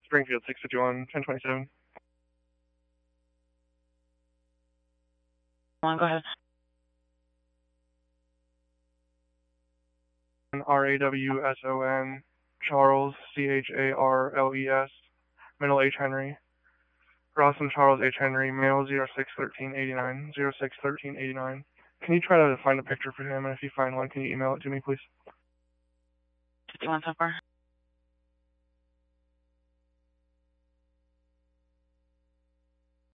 Springfield 651, 1027. Go ahead. RAWSON, Charles, CHARLES, middle H. Henry. Rawson Charles H. Henry, male 061389, 061389. Can you try to find a picture for him, and if you find one, can you email it to me, please? 51 so far.